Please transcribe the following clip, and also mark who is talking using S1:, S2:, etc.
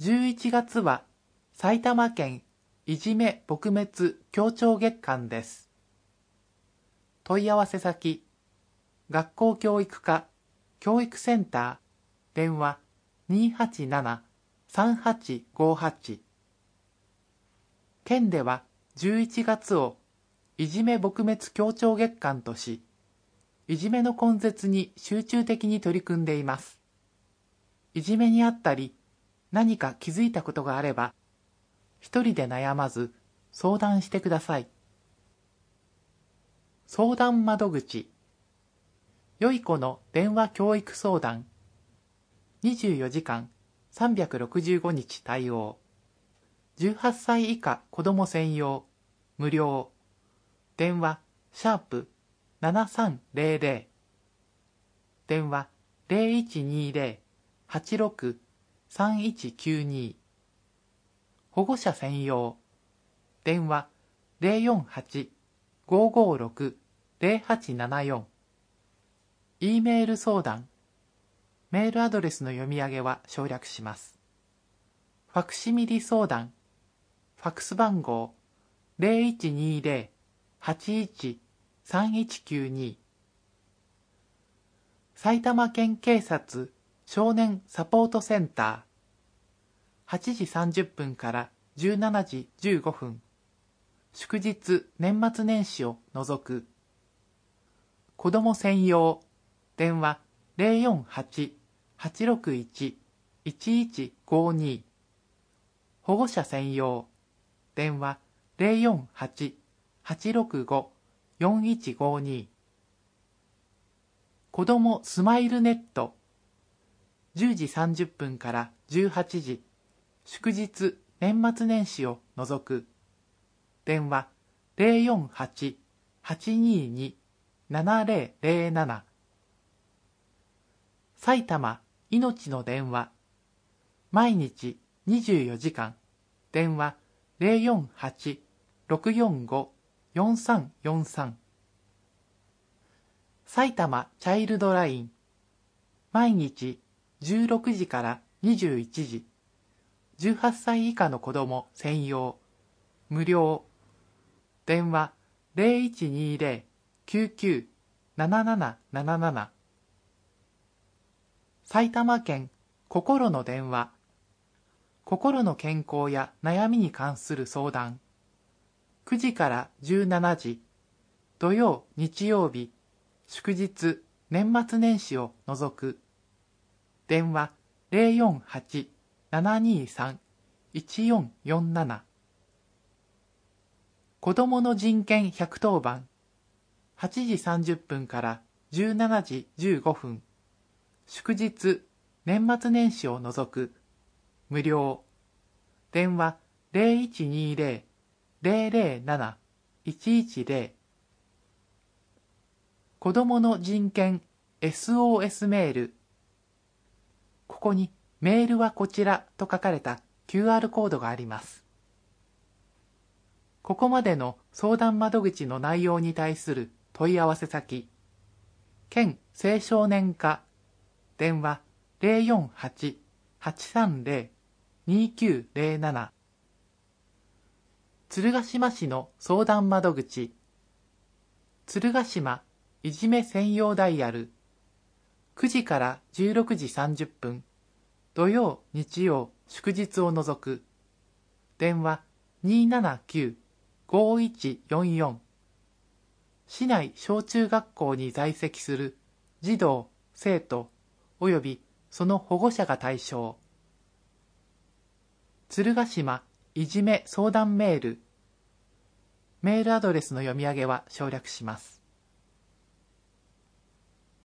S1: 11月は埼玉県いじめ撲滅協調月間です。問い合わせ先、学校教育課教育センター、電話287-3858。県では11月をいじめ撲滅協調月間とし、いじめの根絶に集中的に取り組んでいます。いじめにあったり、何か気づいたことがあれば、一人で悩まず相談してください。相談窓口、よい子の電話教育相談、24時間365日対応、18歳以下子ども専用、無料、電話#7300、電話0120-86-3192、保護者専用、電話048-556-0874、E メール相談、メールアドレスの読み上げは省略します。ファクシミリ相談、ファクス番号0120-81-3192、埼玉県警察少年サポートセンター、8時30分から17時15分、祝日年末年始を除く。子ども専用、電話048-861-1152、保護者専用、電話048-865-4152、子どもスマイルネット、10時30分から18時、祝日年末年始を除く。電話048-822-7007、埼玉いのちの電話、毎日24時間、電話048-645-4343、埼玉チャイルドライン、毎日16時から21時、18歳以下の子ども専用、無料、電話0120-99-7777、埼玉県心の電話、心の健康や悩みに関する相談、9時から17時、土曜日曜日、祝日年末年始を除く。電話048-723-1447、子どもの人権110番、8時30分から17時15分、祝日年末年始を除く。無料、電話0120-007-110、子どもの人権 SOS メール、ここにメールはこちらと書かれた QR コードがあります。ここまでの相談窓口の内容に対する問い合わせ先、県青少年課、電話048-830-2907、鶴ヶ島市の相談窓口、鶴ヶ島いじめ専用ダイヤル、9時から16時30分、土曜日曜祝日を除く。電話279-5144、市内小中学校に在籍する児童、生徒およびその保護者が対象。鶴ヶ島いじめ相談メール、メールアドレスの読み上げは省略します。